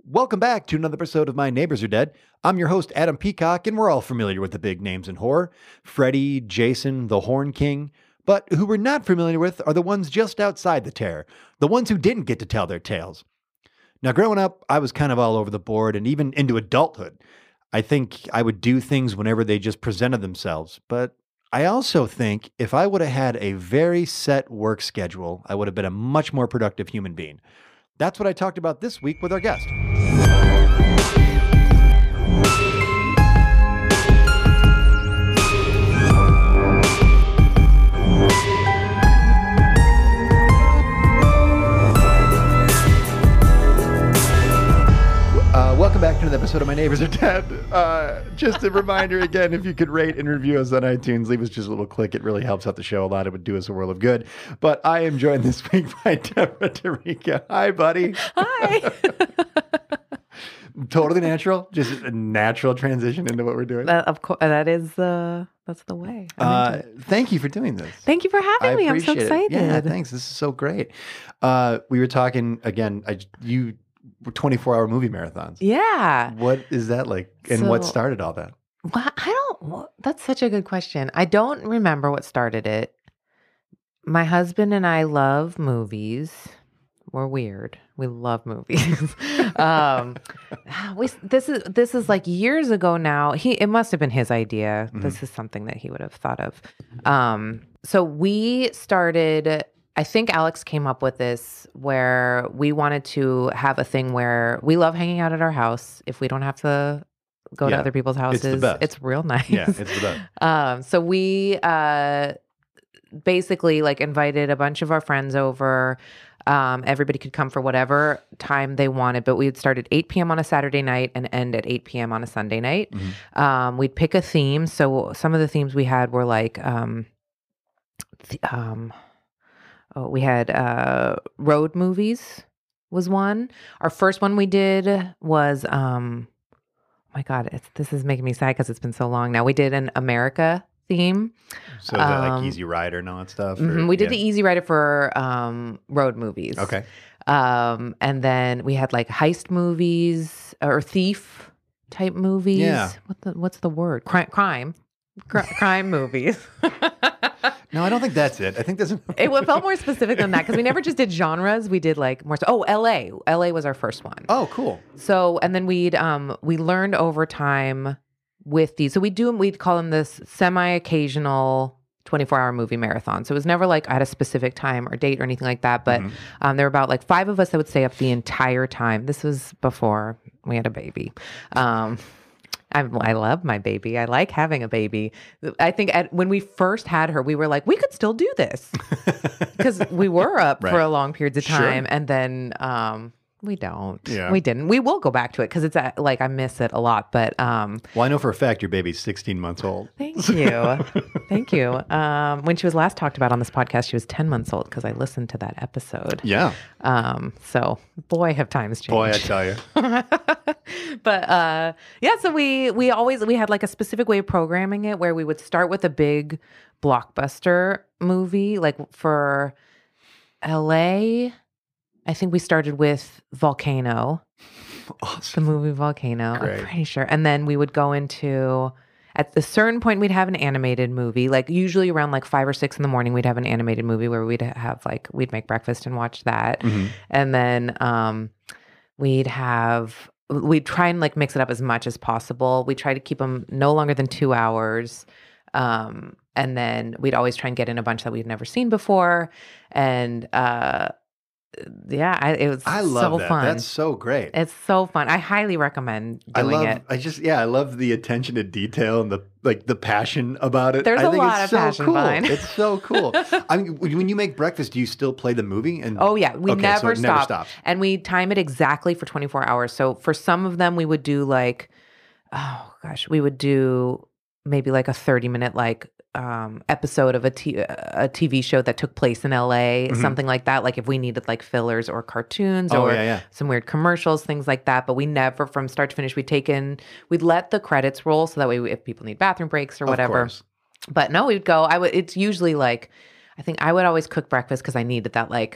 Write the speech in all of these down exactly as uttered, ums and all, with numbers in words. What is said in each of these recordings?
Welcome back to another episode of My Neighbors Are Dead. I'm your host, Adam Peacock, and we're all familiar with the big names in horror. Freddy, Jason, the Horn King. But who we're not familiar with are the ones just outside the terror, the ones who didn't get to tell their tales. Now, growing up, I was kind of all over the board, and even into adulthood. I think I would do things whenever they just presented themselves, but I also think if I would have had a very set work schedule, I would have been a much more productive human being. That's what I talked about this week with our guest. Uh, welcome back to another episode of My Neighbors Are Dead. Uh, just a reminder again, if you could rate and review us on iTunes, leave us just a little click. It really helps out the show a lot. It would do us a world of good. But I am joined this week by Deborah Tarika. Hi, buddy. Hi. Totally natural. Just a natural transition into what we're doing. That, of course, that is the that's the way. Uh, thank you for doing this. Thank you for having I me. I'm so appreciate excited. It. Yeah, thanks. This is so great. Uh, we were talking again. I, you. twenty-four hour movie marathons. Yeah. What is that like? And So- what started all that? Well, I don't. well, That's such a good question. I don't remember what started it. My husband and I love movies. We're weird. We love movies. um, we this is this is like years ago now. He it must have been his idea. Mhm. This is something that he would have thought of. Um, so we started. I think Alex came up with this where we wanted to have a thing where we love hanging out at our house. If we don't have to go Yeah, to other people's the houses, best. it's real nice. Yeah, it's the best. Um, so we uh, basically like invited a bunch of our friends over. Um, everybody could come for whatever time they wanted, but we would start at eight p.m. on a Saturday night and end at eight p.m. on a Sunday night. Mhm. Um, we'd pick a theme. So some of the themes we had were like, um, th- um, oh, we had uh, road movies was one. Our first one we did was, um, oh my God, it's, this is making me sad because it's been so long now. We did an America theme. So is that like Um, Easy Rider and all that stuff? or- Mhm, we did yeah. the Easy Rider for um, road movies. Okay. Um, and then we had like heist movies or thief type movies. Yeah. What the, what's the word? Crime, crime, Cri- crime movies. No, I don't think that's it. I think there's. It wa- felt more specific than that because we never just did genres. We did like more. So, oh, L A. L A was our first one. Oh, cool. So, and then we'd um we learned over time with these. So we do we'd call them this semi-occasional twenty-four hour movie marathon. So it was never like at a specific time or date or anything like that. But Mhm. um, there were about like five of us that would stay up the entire time. This was before we had a baby. Um, I, I love my baby. I like having a baby. I think at, when we first had her, we were like, we could still do this because we were up Right. for a long periods of Sure. time, and then um, we don't. Yeah. We didn't. We will go back to it because it's uh, like I miss it a lot. But um, Well, I know for a fact your baby's sixteen months old. thank you, thank you. Um, when she was last talked about on this podcast, she was ten months old because I listened to that episode. Yeah. Um, so boy, have times changed. Boy, I tell you. But uh yeah, so we we always we had like a specific way of programming it where we would start with a big blockbuster movie. Like for L A, I think we started with Volcano, the Awesome. movie Volcano. Great. I'm pretty sure. And then we would go into at a certain point we'd have an animated movie. Like usually around like five or six in the morning, we'd have an animated movie where we'd have like we'd make breakfast and watch that. Mhm. And then um, we'd have, we'd try and like mix it up as much as possible. We try to keep them no longer than two hours. Um, and then we'd always try and get in a bunch that we'd never seen before. And uh, yeah, I, it was I love so that. fun. That's so great. It's so fun. I highly recommend I doing love. it. I just yeah. I love the attention to detail and the like the passion about it. There's I a think lot it's of so passion cool. behind it. It's so cool. I mean, when you make breakfast, do you still play the movie? And Oh yeah, we Okay, so never it never stop. stops. And we time it exactly for twenty-four hours. So for some of them we would do like oh gosh, we would do maybe like a thirty minute like um episode of a, t- a T V show that took place in L A, Mhm. something like that, like if we needed like fillers or cartoons Oh or yeah, yeah. some weird commercials, things like that. But we never, from start to finish, we'd take in, we'd let the credits roll so that way if people need bathroom breaks or Of whatever. course. But no, we'd go, I would, it's usually like, I think I would always cook breakfast because I needed that like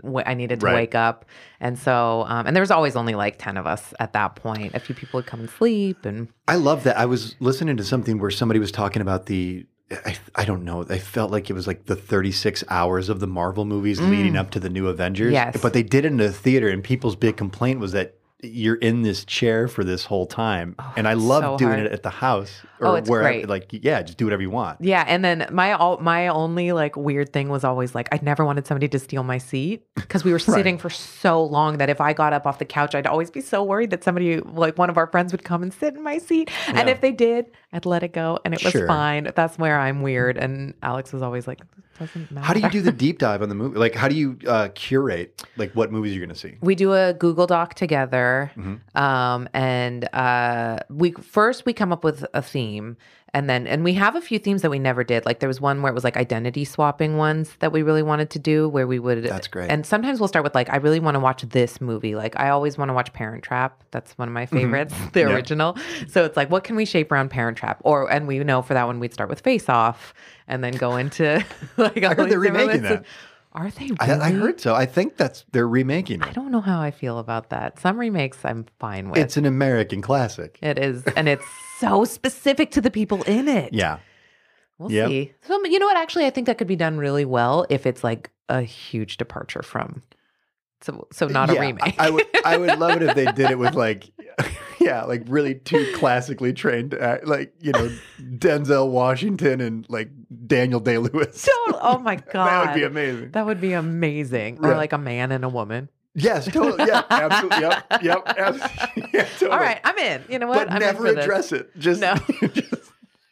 w- I needed to Right. wake up. And so, um, and there was always only like ten of us at that point. A few people would come and sleep. And I love that. I was listening to something where somebody was talking about the, I, I don't know, I felt like it was like the thirty-six hours of the Marvel movies leading up to the new Avengers. Yes. But they did it in a theater, and people's big complaint was that you're in this chair for this whole time. Oh, and I love so doing hard. it at the house or Oh, it's wherever. great. Like, yeah, just do whatever you want. yeah. And then my, all, my only like weird thing was always like, I never wanted somebody to steal my seat because we were sitting for so long that if I got up off the couch, I'd always be so worried that somebody, like one of our friends would come and sit in my seat. And Yeah. if they did, I'd let it go and it was Sure. fine. That's where I'm weird. And Alex was always like, it doesn't matter. How do you do the deep dive on the movie? Like, how do you uh, curate like what movies you're going to see? We do a Google Doc together, Mm-hmm. um, and uh, we first we come up with a theme, and then and we have a few themes that we never did. Like there was one where it was like identity swapping ones that we really wanted to do, where we would. That's great. And sometimes we'll start with like, I really want to watch this movie. Like I always want to watch Parent Trap. That's one of my favorites, the Yeah. original. So it's like, what can we shape around Parent Trap? Or and we know for that one we'd start with Face Off, and then go into like. I heard they're remaking that. Are they? Really? I, I heard so. I think that's they're remaking I it. don't know how I feel about that. Some remakes I'm fine with. It's an American classic. It is, and it's so specific to the people in it. Yeah. We'll Yep. see. So you know what? Actually, I think that could be done really well if it's like a huge departure from. So, so not Yeah, a remake. I, I would I would love it if they did it with like yeah, like really two classically trained act, like, you know, Denzel Washington and like Daniel Day-Lewis. Don't- oh my god, That would be amazing. That would be amazing. Or Yeah. like a man and a woman. Yes, totally. Yeah, absolutely. Yep. Yep. Absolutely. Yeah, totally. All right, I'm in. You know what? But I'm never in for address this. it. Just, No. just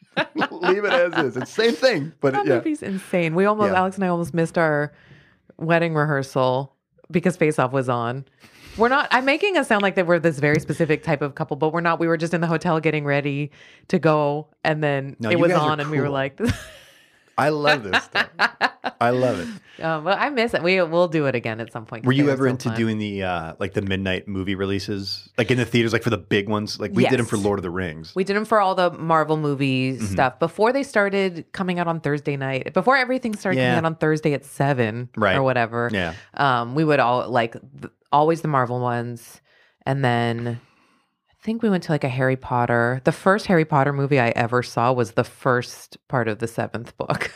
leave it as is. It's the same thing, but That yeah. movie's insane. We almost Yeah. Alex and I almost missed our wedding rehearsal because Face Off was on. We're not. I'm making us sound like that we're this very specific type of couple, but we're not. We were just in the hotel getting ready to go, and then No, it you was guys are on, and we were cool. like, I love this stuff. I love it. um, "But I miss it. We we'll do it again at some point." 'cause Were you they ever so into fun. doing the uh like the midnight movie releases, like in the theaters, like for the big ones? Like we did them for Yes. Lord of the Rings. We did them for all the Marvel movie Mm-hmm. stuff before they started coming out on Thursday night. Before everything started Yeah. coming out on Thursday at seven Right. or whatever. Yeah. Um, we would all like th- always the Marvel ones, and then I think we went to like a Harry Potter. The first Harry Potter movie I ever saw was the first part of the seventh book.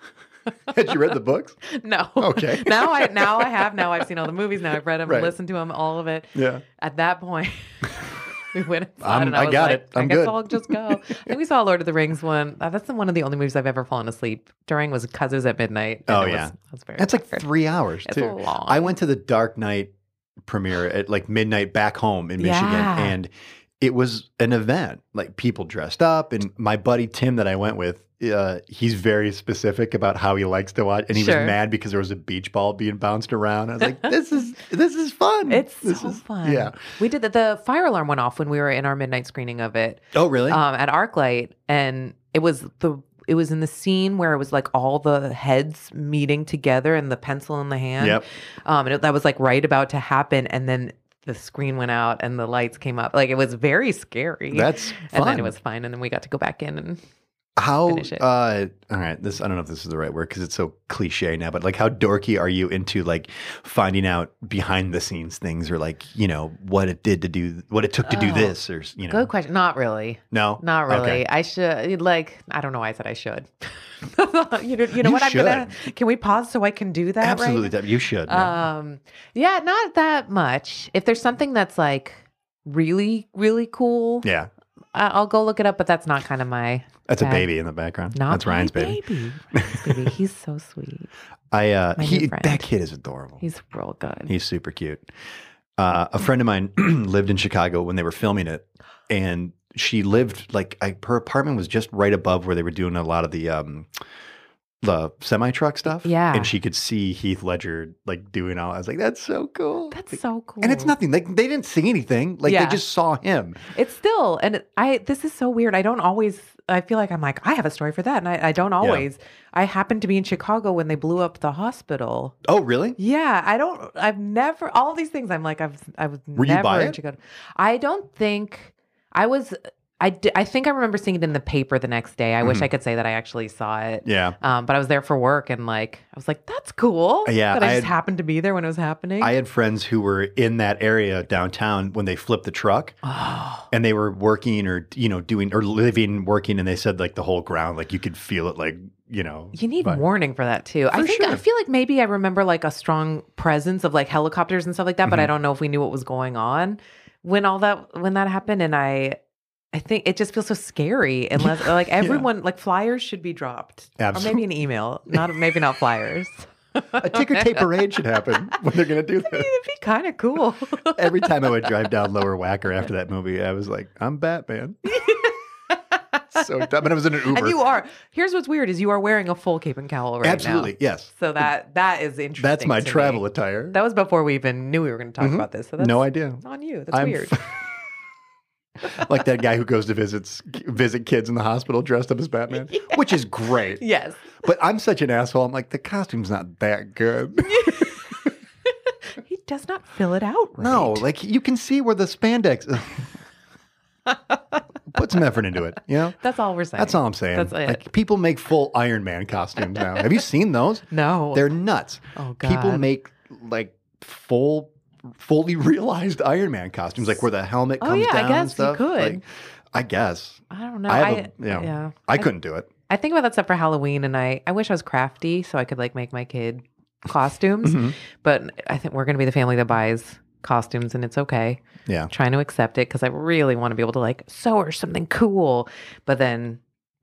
Had you read the books? No. Okay. now I now I have. Now I've seen all the movies. Now I've read them, Right. listened to them, all of it. Yeah. At that point, we went and saw I'm- it, and I, I was got like, it. I'm I guess good. I'll just go. I think we saw Lord of the Rings one. Uh, that's the, one of the only movies I've ever fallen asleep during. Was because it was at midnight. and Oh, it yeah. was, it was very That's like tired. three hours It's too. long. I went to the Dark Knight premiere at like midnight back home in Michigan, Yeah. and it was an event. Like people dressed up, and my buddy Tim that I went with, uh, he's very specific about how he likes to watch, and he Sure. was mad because there was a beach ball being bounced around. I was like, "This is this is fun. It's this so is, fun. Yeah. We did the, the fire alarm went off when we were in our midnight screening of it Oh, really? um, at ArcLight, and it was the it was in the scene where it was like all the heads meeting together and the pencil in the hand. Yep. Um, and it, that was like right about to happen, and then the screen went out and the lights came up. Like it was very scary. That's fun. and then it was fine, and then we got to go back in and How? finish it. Uh, all right. This I don't know if this is the right word because it's so cliche now. But like, how dorky are you into like finding out behind the scenes things, or like you know what it did to do, what it took to do Oh, this, or you know? good question. Not really. No, Not really. Okay. I should like. I don't know why I said I should. you know. You know You what? I'm gonna. Can we pause so I can do that? Absolutely, Right Deb, you should. now? yeah. Um. Yeah. Not that much. If there's something that's like really, really cool, yeah, I- I'll go look it up. But that's not kind of my. that's a bag. baby in the background. Not that's my Ryan's baby. baby. Ryan's baby. He's so sweet. I uh, My he new friend. that kid is adorable. He's real good. He's super cute. Uh, a friend of mine lived in Chicago when they were filming it, and she lived like I, her apartment was just right above where they were doing a lot of the um, the semi truck stuff. Yeah. and she could see Heath Ledger like doing all. I was like, that's so cool. That's so cool. and it's nothing. Like they didn't see anything. Like Yeah. they just saw him. It's still, and it- I. This is so weird. I don't always. I feel like I'm like I have a story for that, and I, I don't always. I happened to be in Chicago when they blew up the hospital. Oh, really? Yeah, I don't. I've never. All these things. I'm like I've. I was Were you never by in it? Chicago. I don't think I was. I, di- I think I remember seeing it in the paper the next day. I wish Mhm. I could say that I actually saw it. Yeah. Um, but I was there for work and like I was like, that's cool. Yeah, That I, I just had- happened to be there when it was happening. I had friends who were in that area downtown when they flipped the truck oh. and they were working or, you know, doing or living, working. And they said like the whole ground, like you could feel it like, you know. You need but- warning for that too. I For think I sure. feel like maybe I remember like a strong presence of like helicopters and stuff like that, but I don't know if we knew what was going on when all that when that happened. And I I think it just feels so scary unless like everyone like flyers should be dropped. Absolutely. Or maybe an email. Not maybe not flyers. A ticker tape parade should happen when they're going to do I mean, this. it'd be kind of cool. Every time I would drive down Lower Wacker after that movie, I was like, I'm Batman. So dumb. And I was in an Uber. And you are. Here's what's weird is you are wearing a full cape and cowl right Absolutely, now. yes. So that that is interesting. That's my to travel me. attire. That was before we even knew we were going to talk Mhm. about this. So that's No idea. on you. That's I'm weird. Like that guy who goes to visits visit kids in the hospital dressed up as Batman, which is great. Yes. But I'm such an asshole. I'm like, the costume's not that good. He does not fill it out right. No, like you can see where the spandex. Put some effort into it, you know? That's all we're saying. That's all I'm saying. That's it. Like people make full Iron Man costumes now. Have you seen those? No. They're nuts. Oh, God. People make like full, fully realized Iron Man costumes, like where the helmet Oh, comes yeah, I down. and guess you stuff. could. Like, I guess. I don't know. I have I, a, you know, yeah. I couldn't do it. I think about that stuff for Halloween, and I, I wish I was crafty so I could like make my kid costumes. Mhm. But I think we're going to be the family that buys costumes, and it's okay. Yeah. Trying to accept it because I really want to be able to like sew or something cool. But then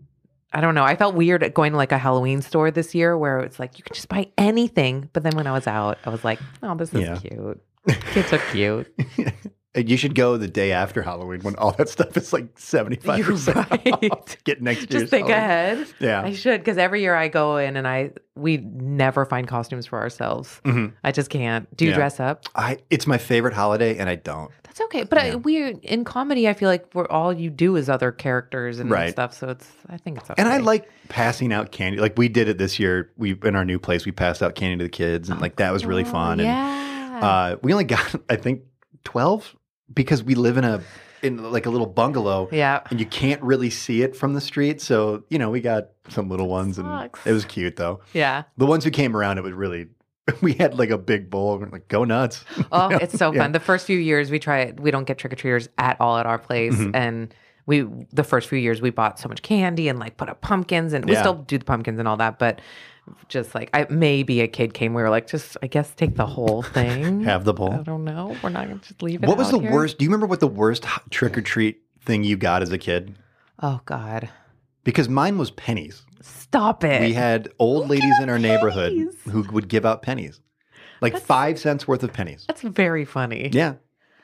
I don't know. I felt weird at going to like a Halloween store this year where it's like you can just buy anything. But then when I was out, I was like, oh, this is Yeah. cute. Kids are cute. And you should go the day after Halloween when all that stuff is like seventy-five percent You're off right. to get next year's Just think Halloween. ahead. Yeah. I should because every year I go in and I we never find costumes for ourselves. Mhm. I just can't. Do you Yeah. dress up? I it's my favorite holiday and I don't. That's okay. But Yeah. I, we in comedy, I feel like we're all you do is other characters and Right. stuff. So it's I think it's okay. And I like passing out candy. Like we did it this year. We in our new place we passed out candy to the kids and like that was really Oh, fun. And yeah. uh we only got I think twelve because we live in a in like a little bungalow. yeah. And you can't really see it from the street. So, you know, we got some little ones and Sucks. it was cute though. Yeah. The ones who came around, it was really, we had like a big bowl. And we're like, go nuts. Oh, You know? it's so Yeah. fun. The first few years we try we don't get trick or treaters at all at our place. Mhm. And we the first few years we bought so much candy and like put up pumpkins and we Yeah. still do the pumpkins and all that, but just like I maybe a kid came, we were like, just I guess take the whole thing. Have the I bowl. don't know. We're not gonna just leave it. What was out the here. worst? Do you remember what the worst trick or treat thing you got as a kid? Oh God. Because mine was pennies. Stop it. We had old ladies in our neighborhood pennies? who would give out pennies, like That's- five cents worth of pennies. That's very funny. Yeah.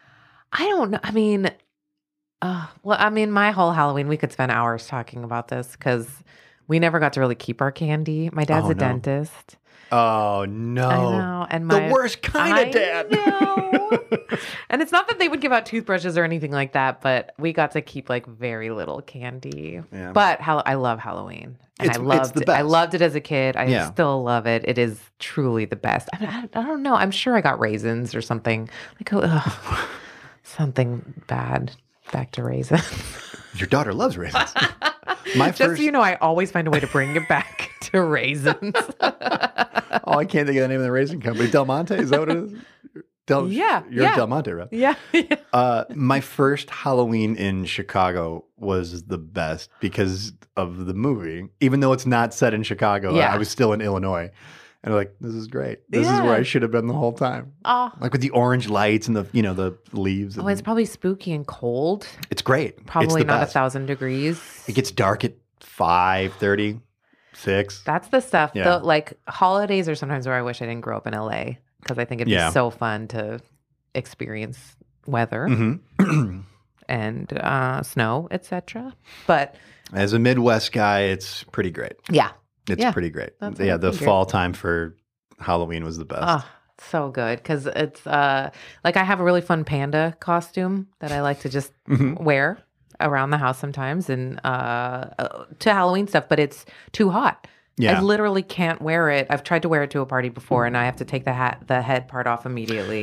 I don't know. I mean, uh, well, I mean, my whole Halloween, we could spend hours talking about this because we never got to really keep our candy. My dad's Oh, a no. dentist. Oh no. I know. And my The worst kind I of dad. know. And it's not that they would give out toothbrushes or anything like that, but we got to keep like very little candy. Yeah. But Hall- I love Halloween. And It's- I it's loved the it. I best. loved it as a kid. I Yeah. still love it. It is truly the best. I, mean, I, I don't know. I'm sure I got raisins or something. Like oh, ugh, something bad. Back to raisins. Your daughter loves raisins. My Just so first. you know, I always find a way to bring it back to raisins. Oh, I can't think of the name of the raisin company. Del Monte, is that what it is? Del, Yeah, You're yeah. Del Monte, right? yeah. Uh, my first Halloween in Chicago was the best because of the movie. Even though it's not set in Chicago, Yeah. I was still in Illinois. And I'm like, this is great. This is where Yeah. I should have been the whole time. Oh. Like with the orange lights and the, you know, the leaves. Oh, and- it's probably spooky and cold. it's great. It's Probably the not best. a thousand degrees. It gets dark at five thirty, six. That's the stuff. Yeah. The, like holidays are sometimes where I wish I didn't grow up in L A because I think it'd Yeah. be so fun to experience weather Mhm. and uh, snow, et cetera. But As a Midwest guy, it's pretty great. yeah, It's Yeah. pretty great. That's what Yeah, I the figured. fall time for Halloween was the best. oh, so good because it's uh, like I have a really fun panda costume that I like to just Mhm. wear around the house sometimes and uh, uh, to Halloween stuff, but it's too hot. Yeah. I literally can't wear it. I've tried to wear it to a party before, and I have to take the hat, the head part off immediately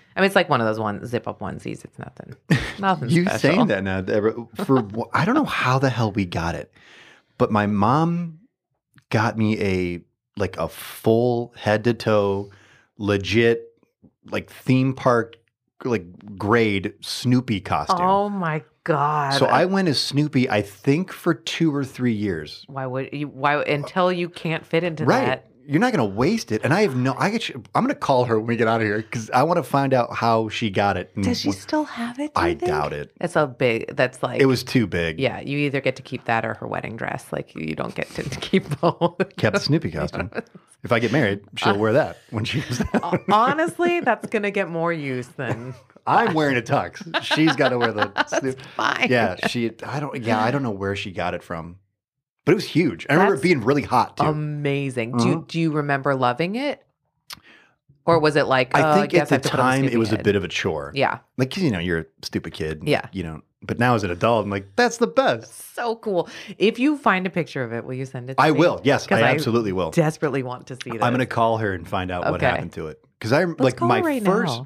I mean, it's like one of those one zip up onesies. It's nothing. Nothing You special. saying that now, Deborah, for I don't know how the hell we got it, but my mom got me a like a full head to toe, legit like theme park like grade Snoopy costume. Oh my God. So I went as Snoopy, I think, for two or three years. Why would you? Why until you can't fit into Right. that? You're not going to waste it. And I have no, I get, I'm going to call her when we get out of here because I want to find out how she got it. and Does she what- still have it? do you I think? doubt it. It's a big. That's like It was too big. Yeah, you either get to keep that or her wedding dress. Like you don't get to, to keep both. Kept the Snoopy costume. If I get married, she'll wear that when she comes down. Honestly, that's gonna get more use than I'm wearing a tux. She's got to wear the Snoopy. fine. Yeah, she, I don't, yeah, I don't know where she got it from, but it was huge. I remember That's it being really hot too. Amazing. Do you, Mhm. do you remember loving it, or was it like I uh, think guess at I the have to put on time it Snoopy was a head? bit of a chore. Yeah, Like, 'cause, you know, you're a stupid kid. Yeah. You know, but now as an adult, I'm like, that's the best. so cool. If you find a picture of it, will you send it? to I me? will. Yes, 'Cause I absolutely will. Desperately want to see that. I'm going to call her and find out what Okay. happened to it. Because I Let's like call my her right first.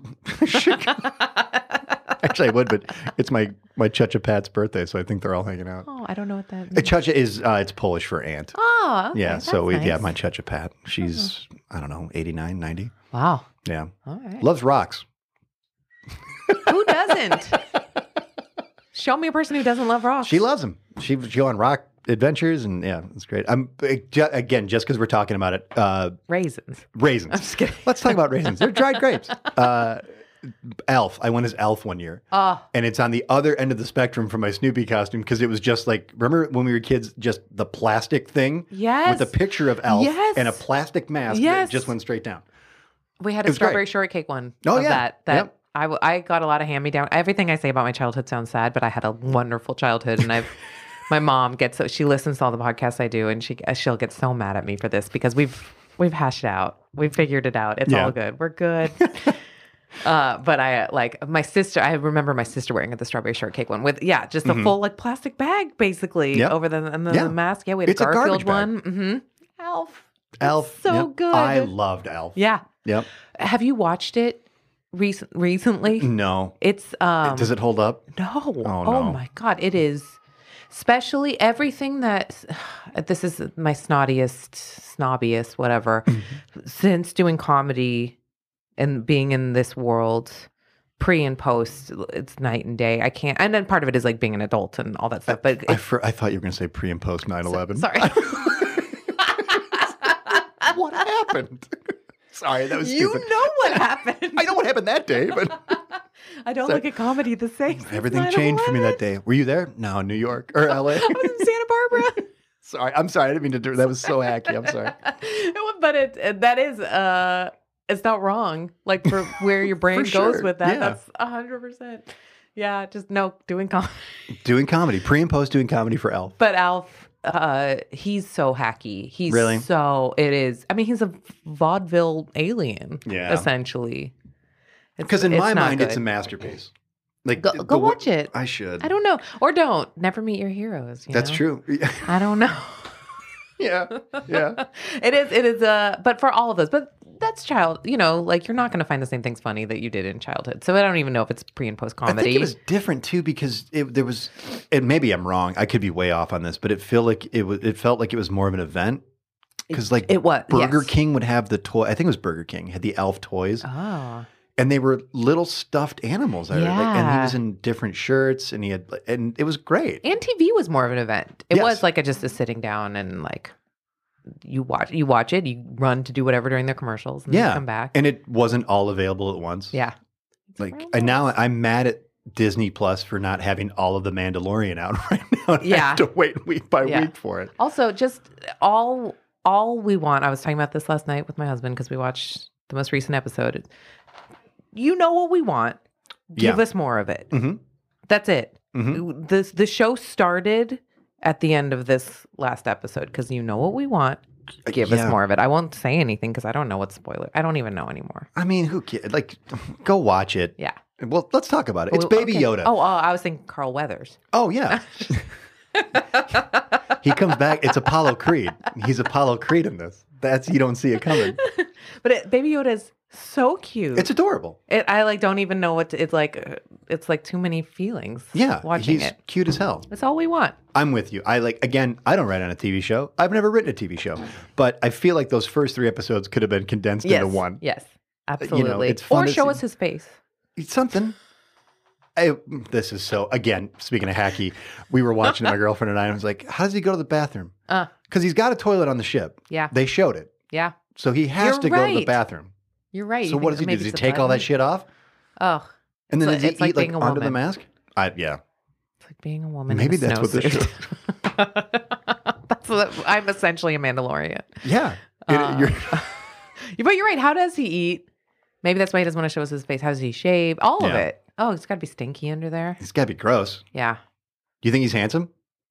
Actually, I would, but it's my my Chucha Pat's birthday, so I think they're all hanging out. Oh, I don't know what that Uh, means. Chucha is uh, it's Polish for aunt. Oh, okay, yeah, so we, that's yeah, nice. my Chucha Pat. She's I don't know, eighty-nine, ninety. Wow. Yeah, All right. loves rocks. Who doesn't? Show me a person who doesn't love rocks. She loves them. She she go on rock adventures, and yeah, it's great. I'm ju- again just because we're talking about it. Uh, raisins. raisins. I'm just kidding. Let's talk about raisins. They're dried grapes. Uh, Elf. I went as Elf one year. Oh, And it's on the other end of the spectrum from my Snoopy costume because it was just like, remember when we were kids, just the plastic thing yes. with a picture of Elf Yes. and a plastic mask Yes. that just went straight down. We had It a was great. strawberry shortcake one. Oh, of yeah. That, that Yep. I, w- I got a lot of hand me down. Everything I say about my childhood sounds sad, but I had a wonderful childhood. And I've, my mom gets so, she listens to all the podcasts I do, and she, she'll get so mad at me for this because we've, we've hashed it out. We've figured it out. It's Yeah. all good. We're good. Uh, but I like my sister. I remember my sister wearing the strawberry shortcake one with yeah, just a full like plastic bag basically Yep. over the and the, Yeah. the mask. Yeah, we had It's a a Garfield garbage bag. one. Mm-hmm. Elf, Elf. so yep. good. I loved Elf. Yeah. Yep. Have you watched it recent recently? No. It's um. Does it hold up? No. Oh, Oh, no. my God, it is. Especially everything that this is my snottiest, snobbiest, whatever. Mm-hmm. Since doing comedy and being in this world, pre and post, it's night and day. I can't. And then part of it is like being an adult and all that stuff. But I, it, for, I thought you were going to say pre and post nine eleven. sorry. What happened? Sorry, that was You stupid. know what happened. I know what happened that day, but I don't Sorry. look at comedy the same. since everything changed for me that day. Were you there? No, New York or L A. I was in Santa Barbara. Sorry, I'm sorry. I didn't mean to do that. Was so hacky. I'm sorry. But it, it that is uh it's not wrong. Like for where your brain For goes sure, with that. yeah. That's a hundred percent. Yeah, just no doing comedy. Doing comedy, pre and post doing comedy for Elf. But Alf, uh, he's so hacky. He's Really? so it is. I mean, he's a vaudeville alien. Yeah. Essentially. It's- Because in it's my not mind, it's a good. masterpiece. Like Go- the go wa- watch it. I should. I don't know, or don't. Never meet your heroes. you That's know? true. I don't know. yeah, yeah. It is. It is. Uh, but for all of those, but that's child. You know, like you're not going to find the same things funny that you did in childhood. So I don't even know if it's pre and post I comedy. think it was different too because it, there was, and maybe I'm wrong. I could be way off on this, but it felt like it was. It felt like it was more of an event because like It was Burger yes. King would have the toy. I think it was Burger King had the Elf toys, Oh, and they were little stuffed animals. I- like, and he Yeah. was in different shirts, and he had, and it was great. and T V was more of an event. It Yes. was like a, just a sitting down and like you watch. You watch it. You run to do whatever during the commercials. And then you Yeah, come back. and it wasn't all available at once. yeah, Like, and now I'm mad at Disney Plus for not having all of the Mandalorian out right now. And I Yeah. have to wait week by Yeah. week for it. Also, just all all we want. I was talking about this last night with my husband because we watched the most recent episode. You know what we want. Give Yeah. us more of it. Mhm. That's it. Mhm. This the show started at the end of this last episode because you know what we want. Give Yeah. us more of it. I won't say anything because I don't know what spoiler. I don't even know anymore. I mean, who cares? Like, go watch it. Yeah. Well, let's talk about it. It's Oh, Baby okay. Yoda. Oh, oh, I was thinking Carl Weathers. Oh, yeah. He comes back. It's Apollo Creed. He's Apollo Creed in this. That's, you don't see it coming. But it, Baby Yoda is So cute. It's adorable. It, I like don't even know what to, it's like. uh, It's like too many feelings. Yeah, watching he's it. cute as hell. That's all we want. I'm with you. I like again. I don't write on a T V show. I've never written a T V show, but I feel like those first three episodes could have been condensed Yes. into one. Yes. Absolutely. it's fun or to show see. us his face. It's something. I, this is so. Again, speaking of hacky, we were watching it, my girlfriend and I. And I was like, "How does he go to the bathroom?" Uh, Because he's got a toilet on the ship. yeah. They showed it, Yeah. so he has You're to go to the right. bathroom. You're right. So You what think does he do? maybe Does he it's a take all that button? shit off? Oh. And then It's does like- he it's like eat like being a under the woman. mask? I, yeah. It's like being a woman. Maybe in a that's what this snowsuit. That's what, I'm essentially a Mandalorian. Yeah. It- Uh, you're- But you're right. How does he eat? Maybe that's why he doesn't want to show us his face. How does he shave? All of Yeah. it. Oh, it's got to be stinky under there. He's got to be gross. Yeah. Do you think he's handsome?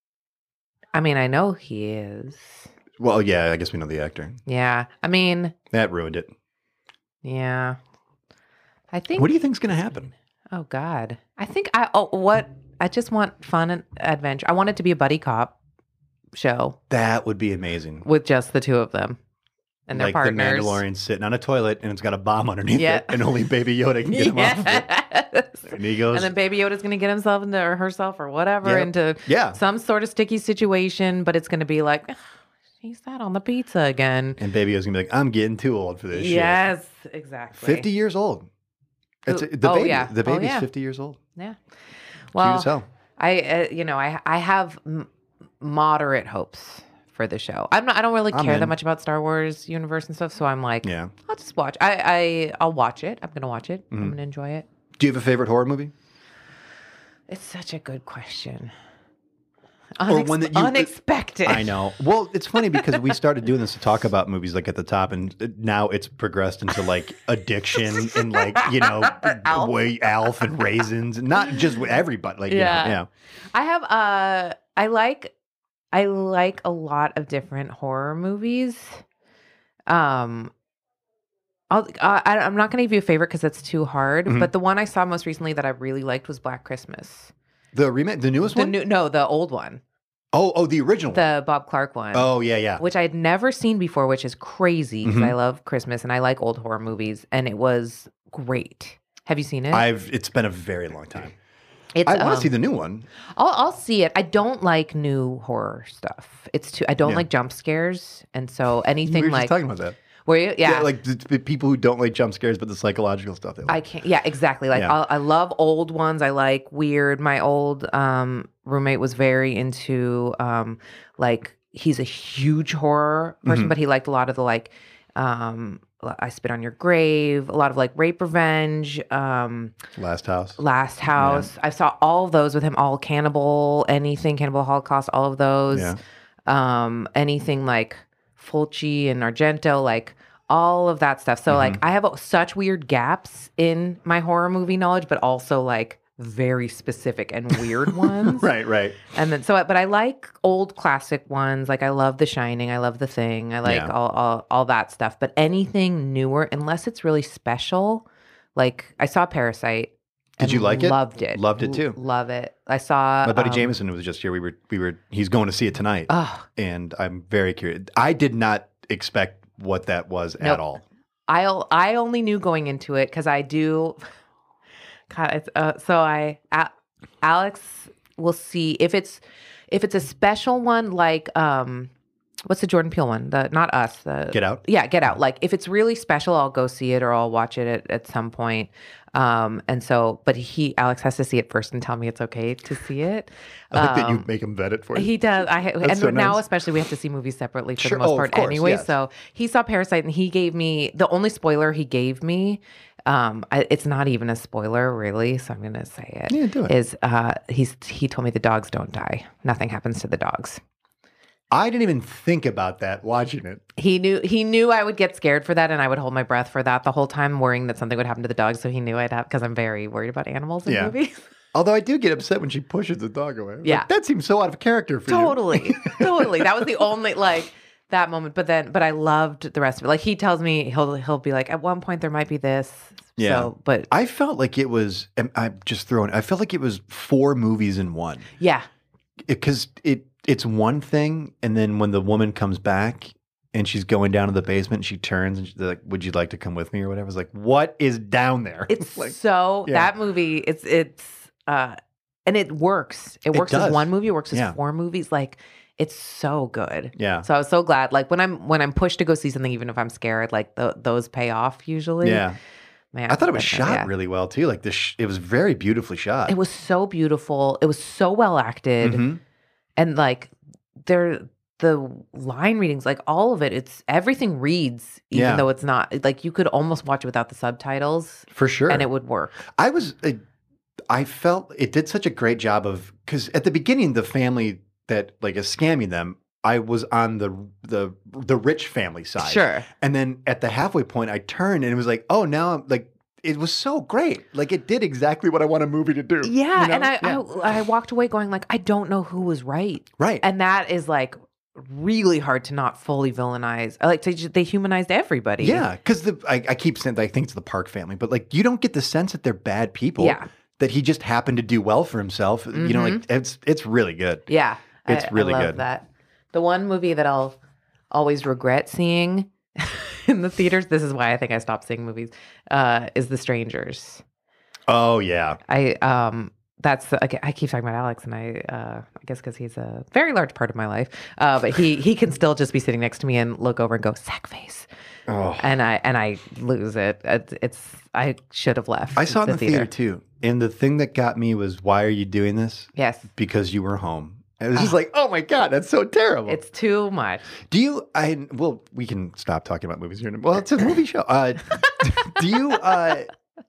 I mean, I know he is. Well, yeah, I guess we know the actor. Yeah. I mean, That ruined it. yeah. I think. What do you think's going to happen? Oh God. I think I. Oh, what? I just want fun and adventure. I want it to be a buddy cop show That would be amazing. with just the two of them and their Like partners. the Mandalorian sitting on a toilet and it's got a bomb underneath Yeah. it, and only Baby Yoda can get him off of it. Yes. And he goes, And then Baby Yoda's going to get himself into or herself or whatever Yep. into yeah. some sort of sticky situation, but it's going to be like, "Ugh, he sat on the pizza again. And Baby Yoda's going to be like, I'm getting too old for this Yes, exactly. shit. fifty years old. It's Who- the oh, baby. yeah. The Oh, baby's yeah. fifty years old. Yeah. Cute Well, as hell. I, uh, you know, I I have m- moderate hopes for the show. I'm not. I don't really I'm care in. that much about Star Wars universe and stuff. So I'm like, Yeah. I'll just watch. I I I'll watch it. I'm gonna watch it. Mhm. I'm gonna enjoy it. Do you have a favorite horror movie? It's such a good question. Or one that you- unexpected. I know. Well, it's funny because we started doing this to talk about movies like at the top, and now it's progressed into like addiction and like, you know, Alf. way Alf and raisins, and not just with everybody. Like, Yeah. yeah, yeah. I have. Uh, I like. I like a lot of different horror movies. Um. I'll, uh, I, I'm not going to give you a favorite because that's too hard. Mhm. But the one I saw most recently that I really liked was Black Christmas. The remake, the newest The one. new, no, the old one, oh, oh, the original one. the Bob Clark one. Oh, yeah, yeah. Which I had never seen before, which is crazy because Mhm. I love Christmas and I like old horror movies, and it was great. Have you seen it? I've. It's been a very long time. it's, I want to um, see the new one. I'll I'll see it. I don't like new horror stuff. It's too. I don't Yeah. like jump scares, and so We anything were like just talking about that. were you? Yeah. like the, the people who don't like jump scares, but the psychological stuff they like. I can't. Yeah, exactly. Like Yeah. I'll, I love old ones. I like weird. My old um, roommate was very into um, like he's a huge horror person, Mhm. but he liked a lot of the like um, I Spit on Your Grave, a lot of like rape revenge, um, Last House. Last House. I saw all of those with him. All Cannibal, anything Cannibal Holocaust, all of those. Yeah. Um, anything like Fulci and Argento, like all of that stuff. So Mm-hmm. like I have uh, such weird gaps in my horror movie knowledge, but also like very specific and weird ones. Right, right. And then so, but I like old classic ones. Like I love The Shining. I love The Thing. I like Yeah. all, all all that stuff. But anything newer, unless it's really special, like I saw Parasite. Did and you like it? Loved it. Loved it too. L- love it. I saw My buddy um, Jameson was just here. We were, we were. He's going to see it tonight, Oh, and I'm very curious. I did not expect what that was Nope. at all. I I only knew going into it because I do. God, it's, uh, so I A- Alex will see if it's if it's a special one like um what's the Jordan Peele one? The not us. The Get Out. Yeah, Get Out. Like if it's really special, I'll go see it or I'll watch it at, at some point. Um, and so, but he Alex has to see it first and tell me it's okay to see it. I like that you Um, make him vet it for you. He does. I and so now nice. especially we have to see movies separately for Sure. the most Oh, of part course, anyway. yes. So he saw Parasite and he gave me the only spoiler he gave me. Um, I, it's not even a spoiler really, so I'm gonna say it. Yeah, do it. Is uh, he's he told me the dogs don't die. Nothing happens to the dogs. I didn't even think about that watching it. He knew he knew I would get scared for that, and I would hold my breath for that the whole time, worrying that something would happen to the dogs. So he knew I'd have because I'm very worried about animals in Yeah. movies. Although I do get upset when she pushes the dog away. Like, Yeah. that seems so out of character for you. Totally, totally. That was the only like that moment. But then, but I loved the rest of it. Like he tells me he'll he'll be like, at one point there might be this. Yeah. So, but I felt like it was. I'm- I'm just throwing. I felt like it was four movies in one. yeah, Because it, it's one thing, and then when the woman comes back, and she's going down to the basement and she turns and she's like, would you like to come with me or whatever? I was like, what is down there? It's like, so yeah. that movie. It's it's uh, and it works. It works does. as one movie. It works as Yeah. four movies. Like it's so good. Yeah. So I was so glad. Like when I'm when I'm pushed to go see something, even if I'm scared, like th- those pay off usually. Yeah. Man, I thought it was but, shot yeah. really well too. Like this, sh- it was very beautifully shot. It was so beautiful. It was so well acted, Mhm. and like there, the line readings, like all of it, it's everything reads, even Yeah. though it's not like you could almost watch it without the subtitles, For sure. and it would work. I was, uh, I felt it did such a great job of, because at the beginning, the family that like is scamming them, I was on the the the rich family side. Sure. And then at the halfway point, I turned and it was like, oh, now I'm like, it was so great. Like it did exactly what I want a movie to do. Yeah, you know? and I, Yeah. I I walked away going like, I don't know who was right, right. and that is like really hard to not fully villainize. I like they ju- they humanized everybody. Yeah, because the I, I keep saying that I think it's the Park family, but like you don't get the sense that they're bad people. Yeah. That he just happened to do well for himself. You know, like it's it's really good. Yeah, It's I, really I love good. That the one movie that I'll always regret seeing in the theaters. This is why I think I stopped seeing movies. Uh, is The Strangers. Oh yeah. I um that's okay, I keep talking about Alex, and I uh, I guess because he's a very large part of my life. Uh, but he he can still just be sitting next to me and look over and go sack face. Oh. And I and I lose it. It's, it's I should have left. I saw it in the theater. too. And the thing that got me was, why are you doing this? Yes, Because you were home. And it was just like, oh my God, that's so terrible. it's too much. do you, I, well, we can stop talking about movies here. Well, it's a movie show. Uh, do you, uh,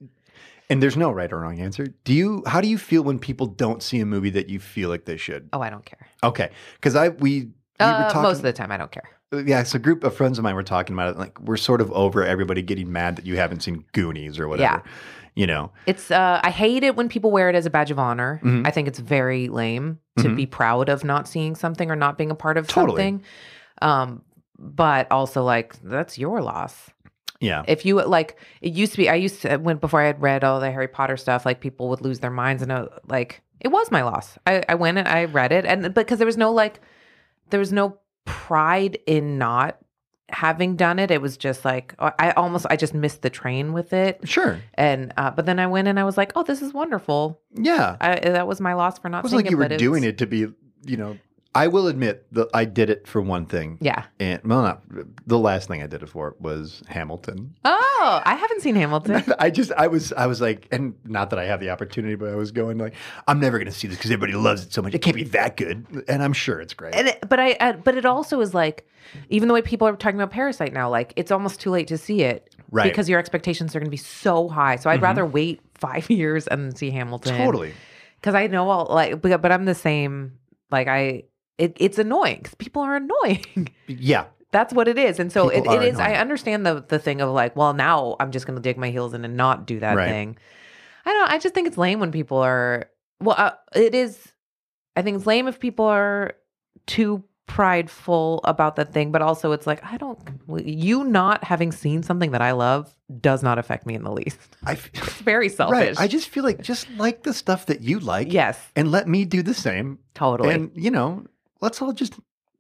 and there's no right or wrong answer. Do you, how do you feel when people don't see a movie that you feel like they should? Oh, I don't care. Okay. Because I, we, we Uh, were talking. most of the time, I don't care. Yeah, it's a group of friends of mine were talking about it. Like, we're sort of over everybody getting mad that you haven't seen Goonies or whatever. Yeah. You know? It's uh, I hate it when people wear it as a badge of honor. Mhm. I think it's very lame to Mhm. be proud of not seeing something or not being a part of Totally. something. Um, but also like that's your loss. Yeah. If you like, it used to be. I used to when before I had read all the Harry Potter stuff. Like people would lose their minds, and uh, like it was my loss. I, I went and I read it, and because there was no like, there was no pride in not having done it. It was just like I almost I just missed the train with it. Sure. And uh, but then I went and I was like, oh, this is wonderful. Yeah. I, that was my loss for not It was seeing like you it. were but doing it's- it to be, you know, I will admit that I did it for one thing. Yeah. And, well, not the last thing I did it for was Hamilton. Oh, I haven't seen Hamilton. I just, I was, I was like, and not that I have the opportunity, but I was going like, I'm never going to see this because everybody loves it so much. It can't be that good. And I'm sure it's great. And it, but I, uh, but it also is like, even the way people are talking about Parasite now, like it's almost too late to see it, Right. Because your expectations are going to be so high. So I'd Mhm. rather wait five years and then see Hamilton. Totally. Because I know all like, but, but I'm the same. Like I, it, it's annoying because people are annoying. Yeah. That's what it is. And so it, People are it is, I annoying. understand the the thing of like, well, now I'm just going to dig my heels in and not do that Right. thing. I don't I just think it's lame when people are, well, uh, it is, I think it's lame if people are too prideful about that thing, but also it's like, I don't, you not having seen something that I love does not affect me in the least. I, f- It's very selfish. right. I just feel like just like the stuff that you like. yes, And let me do the same. totally. And, you know, let's all just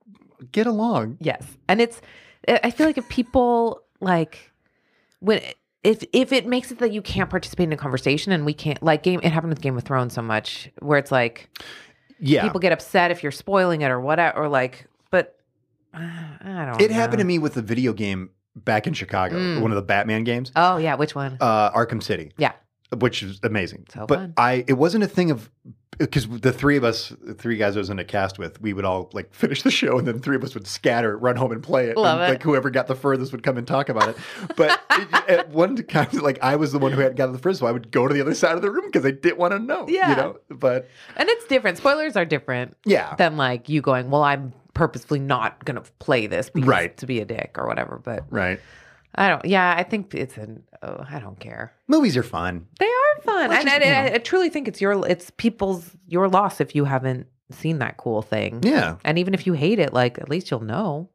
get along. Yes. And it's, I feel like if people like, when, if if it makes it that you can't participate in a conversation and we can't, like game, it happened with Game of Thrones so much where it's like, Yeah. people get upset if you're spoiling it or whatever, or like, but uh, I don't It know. happened to me with the video game back in Chicago, Mm. one of the Batman games, Oh, yeah. Which one? uh, Arkham City. Yeah. Which is amazing. So but fun. I, it wasn't a thing of, because the three of us, the three guys I was in a cast with, we would all like finish the show and then three of us would scatter, run home and play it. Love and, it. Like whoever got the furthest would come and talk about it. But it, at one time, like I was the one who had gotten the furthest, so I would go to the other side of the room because I didn't want to know. Yeah. You know, but And it's different. Spoilers are different yeah. than like you going, well, I'm purposefully not going to play this because Right. to be a dick or whatever. But Right. I don't, yeah, I think it's an, oh, I don't care. Movies are fun. They are fun. Let's And just, I, you I, know. I truly think it's your, it's people's, your loss if you haven't seen that cool thing. Yeah. And even if you hate it, like at least you'll know.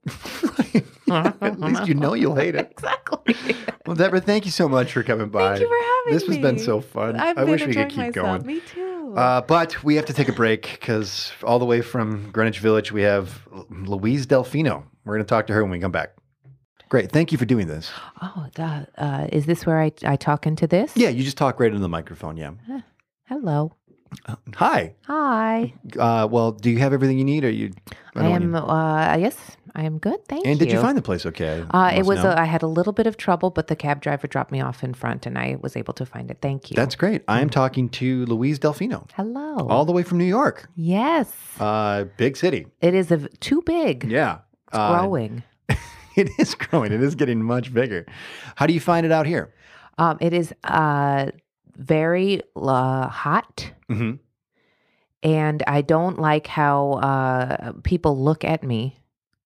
At least you know you'll hate it. Exactly. Well, Deborah, thank you so much for coming by. Thank you for having This has me. been so fun. I've I been wish we could enjoying keep myself. going. Me too. Uh, but we have to take a break because all the way from Greenwich Village, we have Louise Delfino. We're going to talk to her when we come back. Great. Thank you for doing this. Oh, duh, uh, is this where I, I talk into this? Yeah, you just talk right into the microphone. Yeah. Huh. Hello. Uh, hi. Hi. Uh, well, do you have everything you need? Or you? I, don't am. need- Uh, yes, I am good. Thank you. And did you find the place okay? Uh, it Must was. know. A, I had a little bit of trouble, but the cab driver dropped me off in front, and I was able to find it. Thank you. That's great. I am talking to Louise Delfino, Hello. all the way from New York. Yes. Uh, big city. It is a, too big. Yeah. It's Uh, growing. It is growing. It is getting much bigger. How do you find it out here? Um, it is uh very uh, hot. hmm And I don't like how uh, people look at me.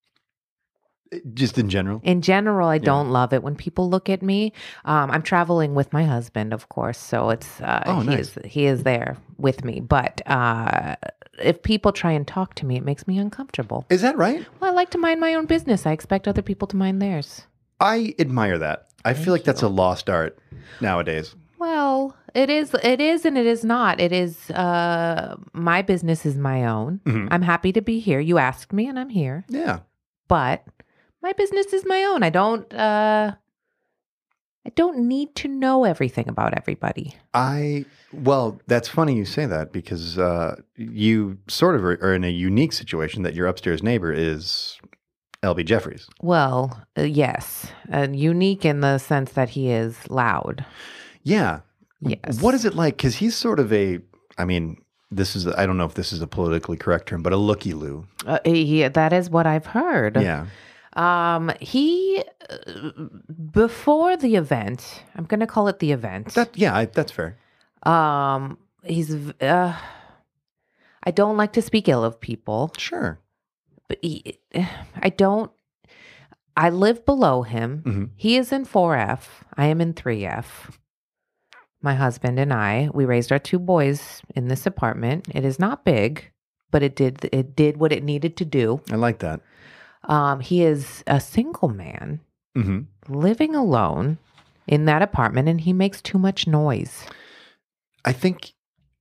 Just in general. In general, I don't love it when people look at me. Um, I'm traveling with my husband, of course, so it's uh, Oh, he nice. is he is there with me. But uh, if people try and talk to me, it makes me uncomfortable. Is that right? Well, I like to mind my own business. I expect other people to mind theirs. I admire that. I feel like that's a lost art nowadays. Well, it is, it is, and it is not. It is, uh, my business is my own. Mhm. I'm happy to be here. You asked me and I'm here, Yeah. but my business is my own. I don't, uh, I don't need to know everything about everybody. I, well, that's funny you say that because uh, you sort of are, are in a unique situation that your upstairs neighbor is L B Jeffries. Well, uh, yes, and unique in the sense that he is loud. Yeah. Yes. What is it like? Because he's sort of a, I mean, this is, I don't know if this is a politically correct term, but a looky-loo. Uh, he, that is what I've heard. Yeah. Um, he, uh, before the event, I'm going to call it the event. That, yeah, I, that's fair. Um, he's, v- uh, I don't like to speak ill of people, Sure. but he, I don't, I live below him. Mhm. He is in four F. I am in three F. My husband and I, we raised our two boys in this apartment. It is not big, but it did, it did what it needed to do. I like that. Um, he is a single man hmm living alone in that apartment, and he makes too much noise. I think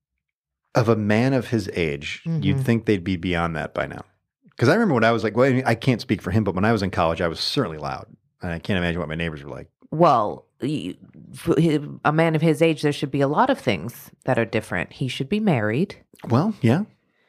of a man of his age, you'd Mhm. think they'd be beyond that by now. Because I remember when I was like, well, I, mean, I can't speak for him, but when I was in college, I was certainly loud. And I can't imagine what my neighbors were like. Well, y- for hi- a man of his age, there should be a lot of things that are different. He should be married. Well, yeah.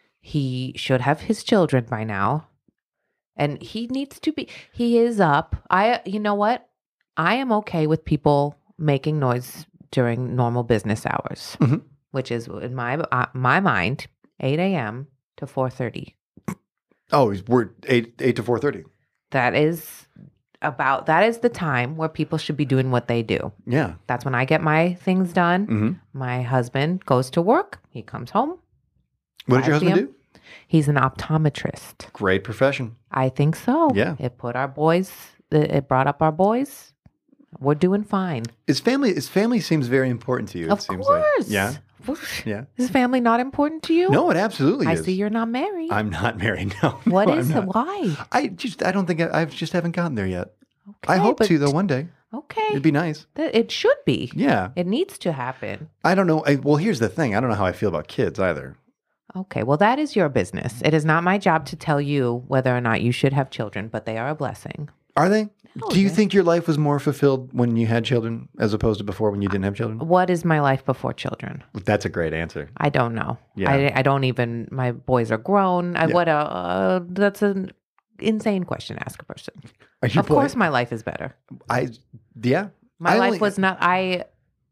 He should have his children by now. And he needs to be, he is up. I, you know what? I am okay with people making noise during normal business hours, Mhm. which is in my, uh, my mind, eight a.m. to four thirty. Oh, he's- we're eight eight to four thirty. That is about, that is the time where people should be doing what they do. Yeah. That's when I get my things done. hmm My husband goes to work. He comes home. What did your five husband p m. do? He's an optometrist. Great profession. I think so. Yeah. It put our boys, it it brought up our boys. We're doing fine. His family, his family seems very important to you. Of it seems course. like. Yeah. Yeah. Is family not important to you? No, it absolutely I is. see you're not married. I'm not married. No. What no, is I'm it? not. Why? I just, I don't think I, I just haven't gotten there yet. I Okay, hope but- to though one day. Okay. It'd be nice. Th- It should be. Yeah. It needs to happen. I don't know. I, well, here's the thing. I don't know how I feel about kids either. Okay. Well, that is your business. It is not my job to tell you whether or not you should have children, but they are a blessing. Are they? Oh, Do you yeah. think your life was more fulfilled when you had children as opposed to before when you didn't have children? What is my life before children? That's a great answer. I don't know. Yeah. I, I don't even, my boys are grown. I, Yeah. What a, uh, that's an insane question to ask a person. Are you Of course, my life is better. I yeah. My I life only- was not, I,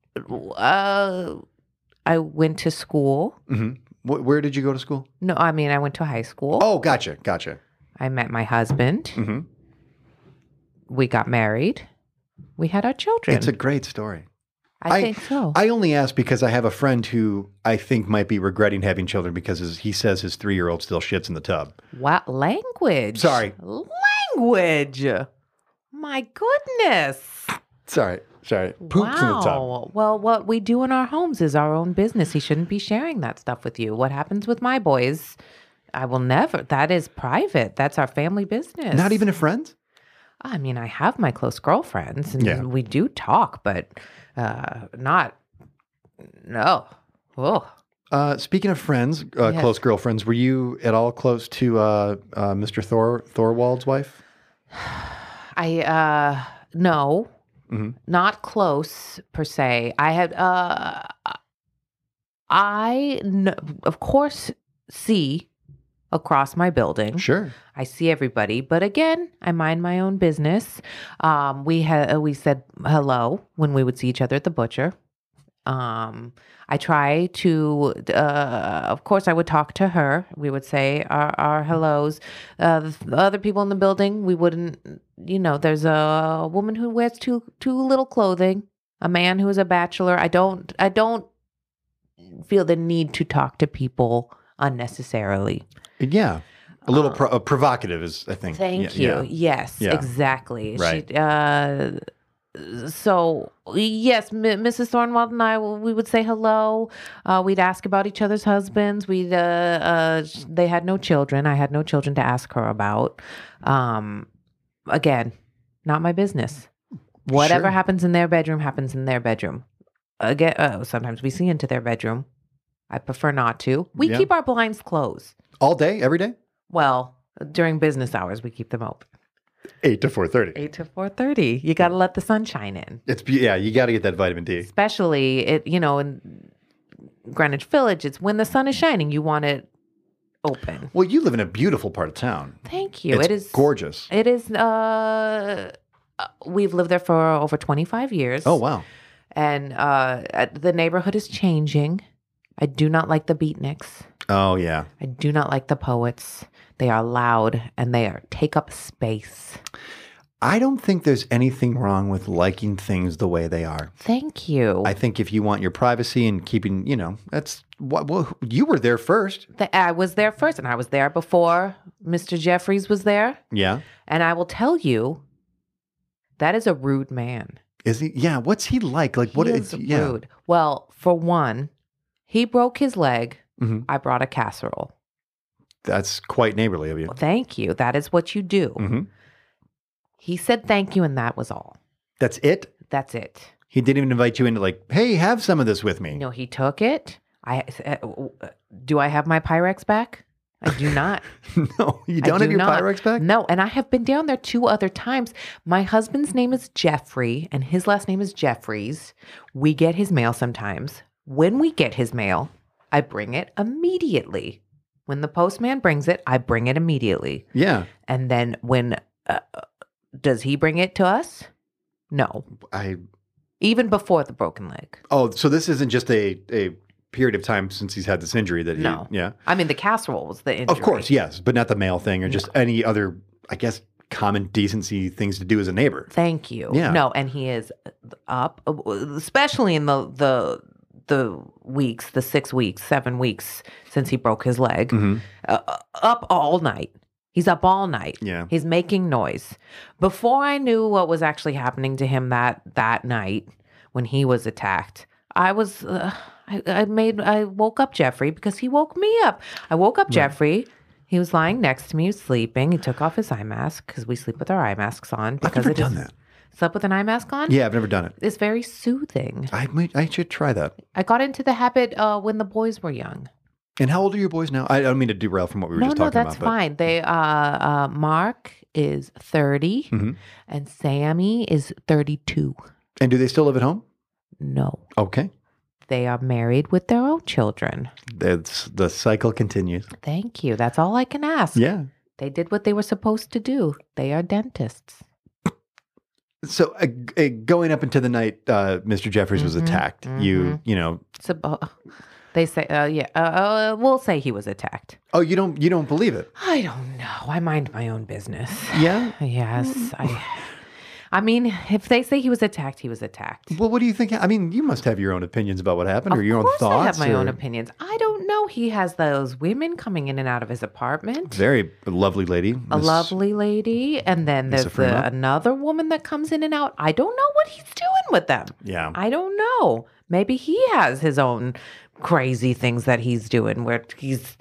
uh, I went to school. Mhm. Wh- Where did you go to school? No, I mean, I went to high school. Oh, gotcha, gotcha. I met my husband. hmm We got married. We had our children. It's a great story. I, I- think so. I only ask because I have a friend who I think might be regretting having children because his, he says his three year old still shits in the tub. What language? Sorry. Language. My goodness. Sorry, sorry. Poops in the tub. Wow. Well, what we do in our homes is our own business. He shouldn't be sharing that stuff with you. What happens with my boys, I will never. That is private. That's our family business. Not even a friend? I mean, I have my close girlfriends and Yeah. we do talk, but uh, not, no. Oh, Uh, speaking of friends, uh, Yes. close girlfriends, were you at all close to uh, uh, Mister Thor Thorwald's wife? I uh no, Mhm. not close per se. I had uh I kn- of course see across my building. Sure. I see everybody, but again, I mind my own business. Um, we had we said hello when we would see each other at the butcher. Um, I try to, uh, of course, I would talk to her. We would say our, our hellos. Uh, the other people in the building, we wouldn't. You know, there's a woman who wears too too little clothing. A man who is a bachelor. I don't. I don't feel the need to talk to people unnecessarily. Yeah. A little Uh, pro- uh, provocative is, I think. Thank Yeah, you. Yes, Yeah. exactly. Right. She, uh, so yes, M- Missus Thornwald and I, we would say hello. Uh, we'd ask about each other's husbands. We'd, uh, uh, they had no children. I had no children to ask her about. Um, again, not my business. Whatever Sure. happens in their bedroom happens in their bedroom. Again, uh, sometimes we see into their bedroom. I prefer not to. We Yeah. keep our blinds closed. All day, every day? Well, during business hours, we keep them open. eight to four thirty. eight to four thirty. You got to let the sunshine in. It's be- yeah, you got to get that vitamin D. Especially it, you know, in Greenwich Village, it's when the sun is shining, you want it open. Well, you live in a beautiful part of town. Thank you. It's it is gorgeous. It is uh uh, we've lived there for over twenty-five years. Oh, wow. And uh uh, the neighborhood is changing. I do not like the beatniks. Oh, yeah. I do not like the poets. They are loud and they are take up space. I don't think there's anything wrong with liking things the way they are. Thank you. I think if you want your privacy and keeping, you know, that's what, well, you were there first. The, I was there first, and I was there before Mister Jeffries was there. Yeah. And I will tell you, that is a rude man. Is he? Yeah. What's he like? Like, what He is, is yeah. rude. Well, for one, he broke his leg. Mhm. I brought a casserole. That's quite neighborly of you. Thank you. That is what you do. hmm He said thank you, and that was all. That's it? That's it. He didn't even invite you into like, hey, have some of this with me. No, he took it. I uh, do I have my Pyrex back? I do not. No, you I don't do have your not. Pyrex back? No, and I have been down there two other times. My husband's name is Jeffrey, and his last name is Jeffries. We get his mail sometimes. When we get his mail, I bring it immediately. When the postman brings it, I bring it immediately. Yeah. And then when uh, does he bring it to us? No, I. even before the broken leg. Oh, so this isn't just a, a period of time since he's had this injury that he. No. Yeah. I mean, the casserole was the injury. Of course, yes, but not the mail thing or just any other, I guess, common decency things to do as a neighbor. Thank you. Yeah. No, and he is up, especially in the the the weeks, the six weeks, seven weeks since he broke his leg, hmm uh, up all night. He's up all night. Yeah. He's making noise. Before I knew what was actually happening to him that that night when he was attacked, I was uh, I, I made I woke up Jeffrey because he woke me up. I woke up Jeffrey. He was lying next to me, he was sleeping. He took off his eye mask because we sleep with our eye masks on. I've Because never it done is- that. Slept with an eye mask on? Yeah, I've never done it. It's very soothing. I might, I should try that. I got into the habit uh, when the boys were young. And how old are your boys now? I don't mean to derail from what we were No, just no, talking that's about. but- fine. They uh, uh, Mark is thirty Mhm. and Sammy is thirty-two. And do they still live at home? No, Okay. they are married with their own children. That's, the cycle continues. Thank you. That's all I can ask. Yeah. They did what they were supposed to do. They are dentists. So uh, uh, going up into the night, uh, Mister Jeffries was Mhm, attacked. You, you know, So, uh, they say, uh, yeah, uh, uh, we'll say he was attacked. oh, you don't, you don't believe it? I don't know. I mind my own business. Yeah. Yes, I. I mean, if they say he was attacked, he was attacked. Well, what do you think? I mean, you must have your own opinions about what happened, or Of your own course thoughts. I have my or- own opinions. I don't know. He has those women coming in and out of his apartment. Very lovely lady. A Miss- lovely lady, and then Miss there's the, Efrema? another woman that comes in and out. I don't know what he's doing with them. Yeah. I don't know. Maybe he has his own crazy things that he's doing where he's.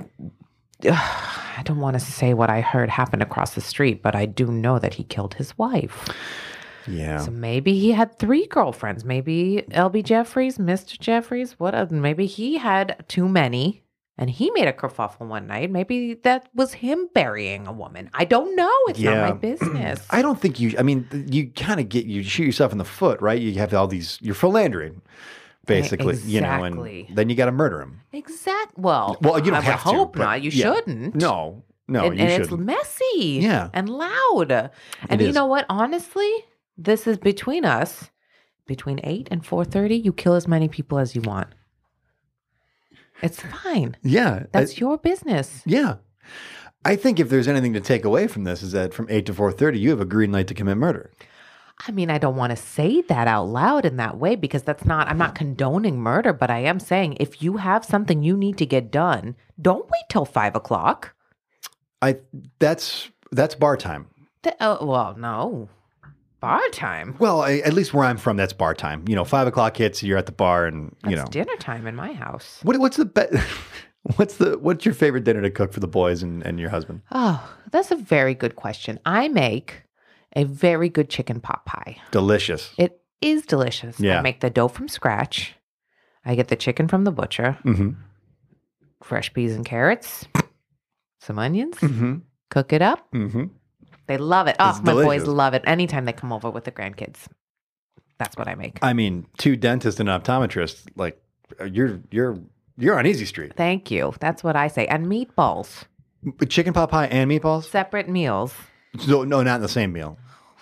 I don't want to say what I heard happened across the street, but I do know that he killed his wife. Yeah. So maybe he had three girlfriends. Maybe L B Jeffries, Mister Jeffries, what? A, maybe he had too many, and he made a kerfuffle one night. Maybe that was him burying a woman. I don't know. It's not Yeah. my business. I don't think you, I mean, you kind of get, you shoot yourself in the foot, right? You have all these, you're philandering, basically, you know, Exactly. and then you got to murder him. Exact. Well, Well, you don't I would have to, hope but not. You yeah. shouldn't. No, no, and, you and shouldn't. it's messy. Yeah. And loud. And It you is. know what? Honestly, this is between us. Between eight and four thirty, you kill as many people as you want. It's fine. Yeah. That's I- your business. yeah. I think if there's anything to take away from this is that from eight to four thirty, you have a green light to commit murder. I mean, I don't want to say that out loud in that way because that's not, I'm not condoning murder, but I am saying if you have something you need to get done, don't wait till five o'clock. I that's that's bar time. Th- oh, well, no. Bar time. Well, I, at least where I'm from, that's bar time. You know, five o'clock hits, you're at the bar, and you That's know, dinner time in my house. what, what's the be- what's the what's your favorite dinner to cook for the boys and, and your husband? Oh, that's a very good question. I make a very good chicken pot pie. Delicious. It is delicious. Yeah. I make the dough from scratch. I get the chicken from the butcher, Mm-hmm. fresh peas and carrots, some onions, Mm-hmm. cook it up. Mm-hmm. They love it. Oh, It's my boys delicious. love it. Anytime they come over with the grandkids, that's what I make. I mean, two dentists and an optometrist, like you're you're you're on easy street. Thank you. That's what I say. And meatballs, But chicken pot pie and meatballs? separate meals. So, no, not in the same meal.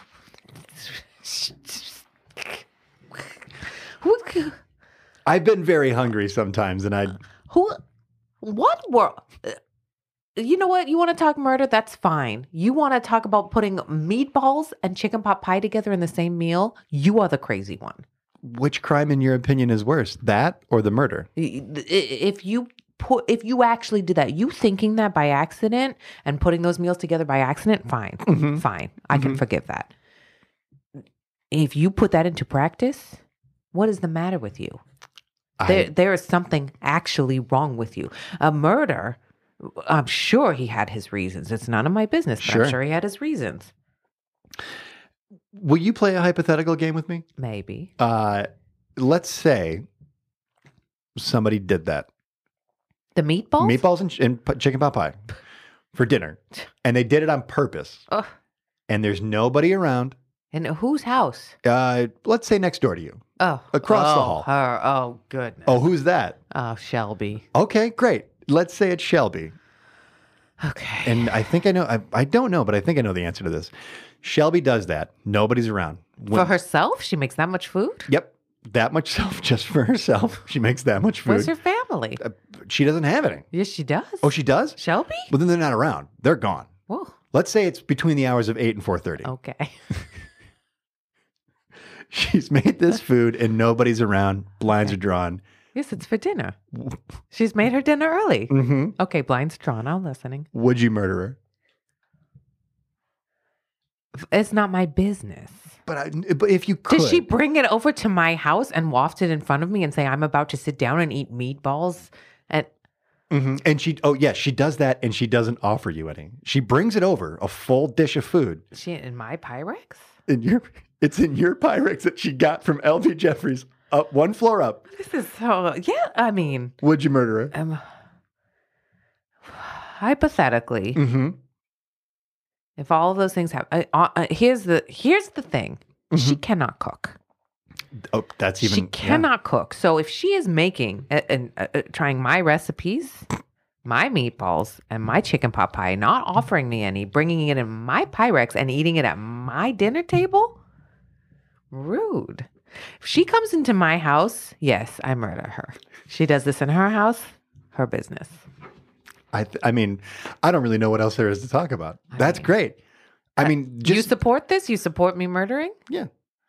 Who? I've been very hungry sometimes, and I Who? What world? You know what? You want to talk murder? That's fine. You want to talk about putting meatballs and chicken pot pie together in the same meal? You are the crazy one. which crime, in your opinion, is worse, that or the murder? I- i- If you put, if you actually did that, you thinking that by accident and putting those meals together by accident, fine, Mhm. fine. I can forgive that. If you put that into practice, what is the matter with you? There, I, there is something actually wrong with you. A murder, I'm sure he had his reasons. It's none of my business, but Sure. I'm sure he had his reasons. will you play a hypothetical game with me? Maybe. Uh, let's say somebody did that. The meatballs? Meatballs and, ch- and p- chicken pot pie for dinner. And they did it on purpose. Ugh. And there's nobody around. In whose house? Uh, let's say next door to you. Oh. Across the oh, hall. Her. Oh, goodness. Oh, who's that? Oh, Shelby. Okay, great. Let's say it's Shelby. Okay. And I think I know, I, I don't know, but I think I know the answer to this. Shelby does that. Nobody's around. When- For herself? She makes that much food? Yep. That much self just for herself. She makes that much food. Where's her family? Uh, she doesn't have any. Yes, she does. Oh, she does? Shelby? Well, then they're not around. They're gone. Whoa. Let's say it's between the hours of eight and four thirty. Okay. She's made this food and nobody's around. Blinds are drawn. Yes, it's for dinner. She's made her dinner early. Mm-hmm. Okay, blinds drawn. I'm listening. Would you murder her? It's not my business. But I, but if you could, Does she bring it over to my house and waft it in front of me and say, I'm about to sit down and eat meatballs? And Mhm. And she, oh yeah, she does that, and she doesn't offer you any. She brings it over, a full dish of food. she in my Pyrex? In your, it's in your Pyrex that she got from L B Jeffries, up one floor up. This is so, yeah, I mean, Would you murder her? um, hypothetically, Mm-hmm. if all of those things happen, uh, uh, here's the here's the thing: she cannot cook. Oh, that's even. she yeah. cannot cook. So if she is making uh, and uh, uh, trying my recipes, my meatballs and my chicken pot pie, not offering me any, bringing it in my Pyrex and eating it at my dinner table, rude. If she comes into my house, yes, I murder her. She does this in her house, her business. I, th- I mean, I don't really know what else there is to talk about. That's mean, great. I mean, you just support this? You support me murdering? yeah.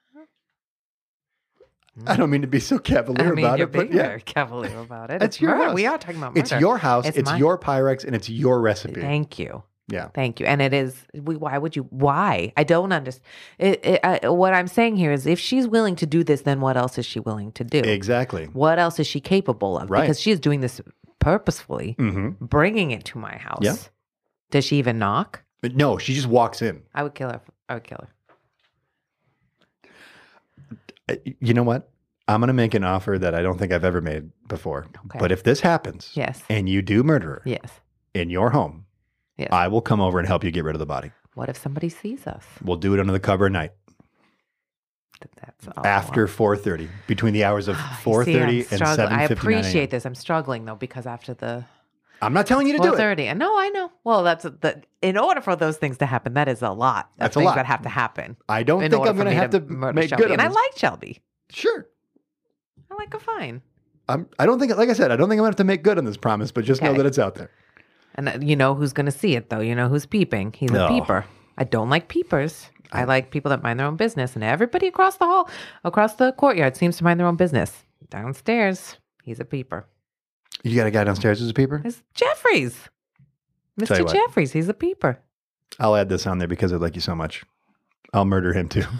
I don't mean to be so cavalier I mean, about you're it, but being yeah, very cavalier about it. It's It's your murder. house. We are talking about murder. it's your house, it's, my- your Pyrex, and it's your recipe. Thank you. Yeah. Thank you. And it is, we, why would you, why? I don't understand. It, it, I, what I'm saying here is if she's willing to do this, then what else is she willing to do? Exactly. What else is she capable of? Right. Because she is doing this purposefully, Mm-hmm. bringing it to my house. Yeah. Does she even knock? But no, she just walks in. I would kill her. I would kill her. Uh, You know what? I'm going to make an offer that I don't think I've ever made before. Okay. But if this happens Yes. and you do murder her Yes. in your home, Yes. I will come over and help you get rid of the body. What if somebody sees us? We'll do it under the cover of night. That's all. After four thirty, between the hours of four thirty and seven I fifty-nine appreciate this. I'm struggling though because after the I'm not telling you to do four it. thirty, and no, I know. Well, that's the in order for those things to happen, that is a lot. That's a things lot. that have to happen. I don't in think order I'm for going to me have to murder make Shelby. good on And I this. like Shelby. Sure. I like her fine. I'm, I don't think, like I said, I don't think I'm going to have to make good on this promise, but just know Okay. that it's out there. And uh, you know who's going to see it though? You know who's peeping? He's No. a peeper. I don't like peepers. I like people that mind their own business, and everybody across the hall, across the courtyard, seems to mind their own business. Downstairs, he's a peeper. You got a guy downstairs who's a peeper? It's Jeffries, Tell Mister you what. Jeffries. He's a peeper. I'll add this on there because I like you so much. I'll murder him too.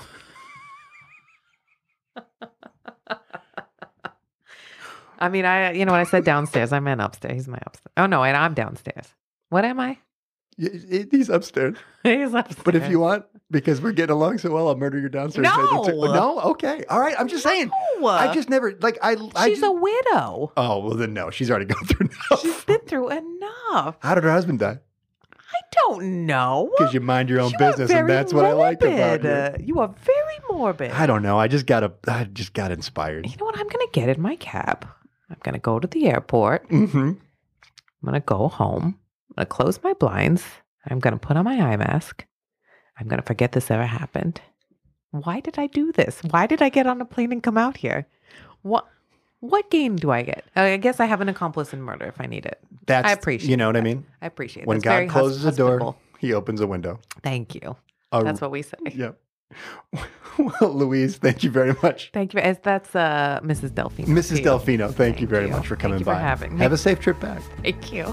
I mean, I you know when I said downstairs, I meant upstairs. He's my upstairs. Oh no, and I'm downstairs. What am I? Y- y- He's upstairs. He's upstairs. But if you want, because we're getting along so well, I'll murder your downstairs. No! neighbor, too. No? Okay. All right. I'm just saying. No. I just never, like, I. I She's just, a widow. Oh, well, then no. She's already gone through enough. She's been through enough. How did her husband die? I don't know. Because you mind your own You are business, and very that's what I like about morbid. you. Uh, You are very morbid. I don't know. I just got a, I just got inspired. You know what? I'm going to get in my cab. I'm going to go to the airport. Mm-hmm. I'm going to go home. I'm going to close my blinds. I'm going to put on my eye mask. I'm going to forget this ever happened. Why did I do this? Why did I get on a plane and come out here? What what gain do I get? I guess I have an accomplice in murder if I need it. That's, I appreciate You know what I that. mean? I appreciate it. When That's very God hus- closes a door, hospitable. he opens a window. Thank you. A- That's what we say. Yep. Well, Louise, thank you very much. Thank you. As That's uh, Missus Delphine. Missus to you. Delfino, thank, you very you. much for Thank coming you for by. having me. Have a safe trip back. Thank you.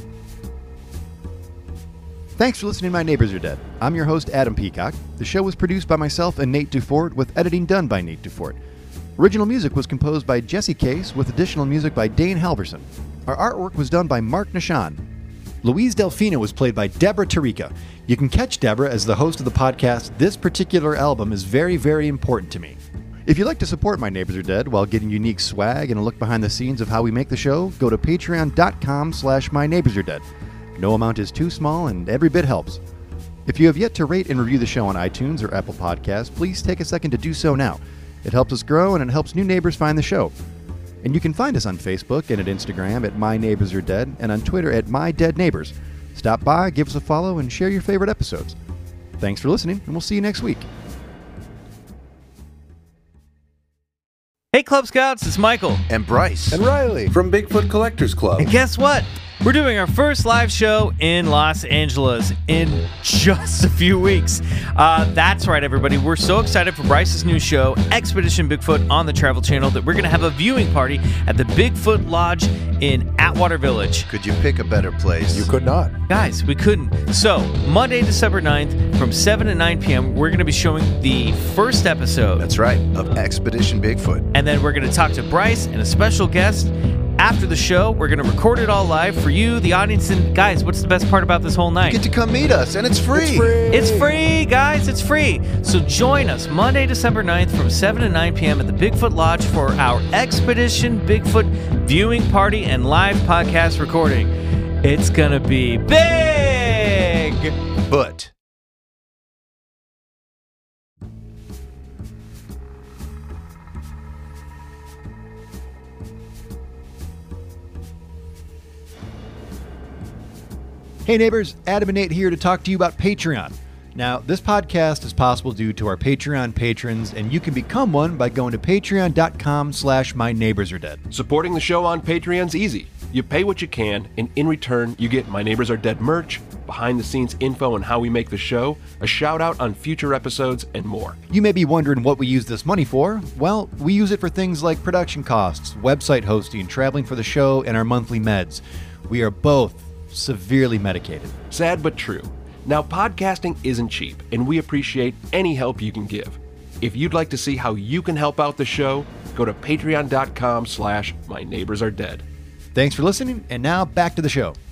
Thanks for listening to My Neighbors Are Dead. I'm your host, Adam Peacock. The show was produced by myself and Nate Dufort, with editing done by Nate Dufort. Original music was composed by Jesse Case, with additional music by Dane Halverson. Our artwork was done by Mark Nishan. Louise Delfino was played by Deborah Tarica. You can catch Deborah as the host of the podcast. This particular album is very, very important to me. If you'd like to support My Neighbors Are Dead while getting unique swag and a look behind the scenes of how we make the show, go to patreon.com slash My Neighbors Are Dead. No amount is too small, and every bit helps. If you have yet to rate and review the show on iTunes or Apple Podcasts, please take a second to do so now. It helps us grow, and it helps new neighbors find the show. And you can find us on Facebook and at Instagram at My Neighbors Are Dead, and on Twitter at My Dead Neighbors. Stop by, give us a follow, and share your favorite episodes. Thanks for listening, and we'll see you next week. Hey Club Scouts, it's Michael. And Bryce. And Riley From Bigfoot Collectors Club. And guess what? We're doing our first live show in Los Angeles in just a few weeks. Uh, that's right, everybody. We're so excited for Bryce's new show, Expedition Bigfoot, on the Travel Channel, that we're going to have a viewing party at the Bigfoot Lodge in Atwater Village. Could you pick a better place? You could not. Guys, we couldn't. So, Monday, December ninth, from seven to nine p.m., we're going to be showing the first episode. That's right, of Expedition Bigfoot. And then we're going to talk to Bryce and a special guest. After the show, we're going to record it all live for you, the audience. And guys, what's the best part about this whole night? Get to come meet us, and it's free. It's free. It's free, guys. It's free. So join us Monday, December ninth from seven to nine p.m. at the Bigfoot Lodge for our Expedition Bigfoot viewing party and live podcast recording. It's going to be big. But Hey neighbors, Adam and Nate here to talk to you about Patreon. Now, this podcast is possible due to our Patreon patrons, and you can become one by going to patreon.com slash my neighbors are dead. Supporting the show on Patreon's easy. You pay what you can, and in return, you get My Neighbors Are Dead merch, behind-the-scenes info on how we make the show, a shout-out on future episodes, and more. You may be wondering what we use this money for. Well, we use it for things like production costs, website hosting, traveling for the show, and our monthly meds. We are both severely medicated. Sad but true. Now, podcasting isn't cheap, and we appreciate any help you can give. If you'd like to see how you can help out the show, go to patreon.com slash my neighbors are dead. Thanks for listening, and now back to the show.